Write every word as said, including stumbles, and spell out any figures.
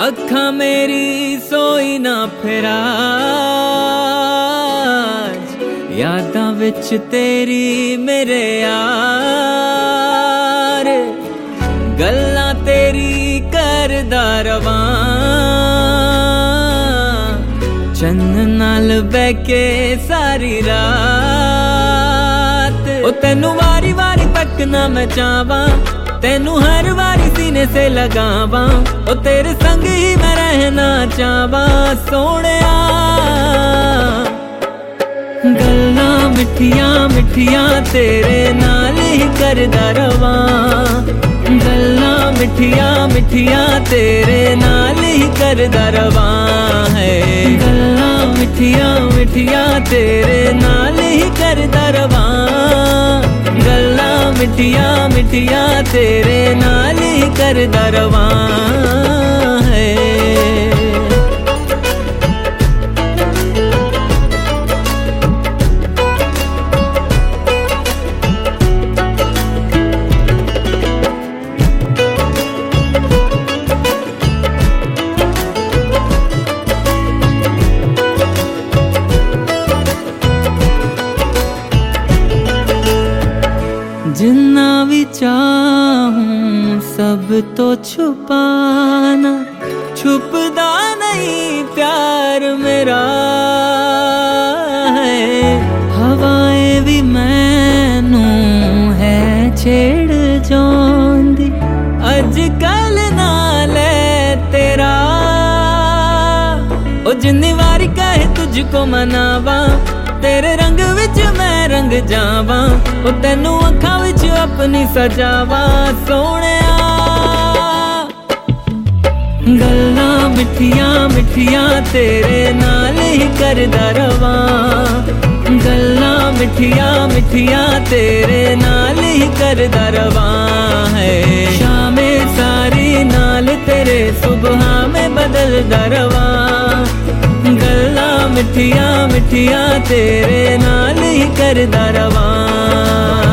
अखा मेरी सोई ना फिरा यादां विच तेरी मेरे यार गल्लां तेरी करदा रवां चन्न नाल बैके सारी रात ओ तेनू वारी वारी तकना मैं चाहवां तेनू हर बारी सीने से लगावा ओ तेरे संग ही मैं रहना चाहवा सोहणिया गल्लां मिठियां मिठियां तेरे नाल ही करदा रवां गल्लां मिठियां मिठियां तेरे नाल ही करदा रवां है गल्लां मिठियां मिठियां तेरे नाल ही करदा रवां गल्लां मिठियां मिठियां तेरे नाल ही करदा रवां है। जिन्ना भी चाहूं सब तो छुपाना छुपदा नहीं प्यार मेरा है हवाएं भी मैनू है छेड़ जांदी अजकल नाल तेरा ओ जिन्नी वारी कहे तुझको मनावा तेरे रंग विच मैं रंग जावा ओ तेनू अखां विच अपनी सजावा सोहणिया गल्लां मिठियां मिठियां तेरे नाल ही करदा रवां गल्लां मिठियां मिठियां तेरे नाल ही करदा रवां है शामे सारी नाल तेरे सुबह में बदलदा रवां गल्लां मिठियां मिठियां तेरे नाल ही करदा रवां।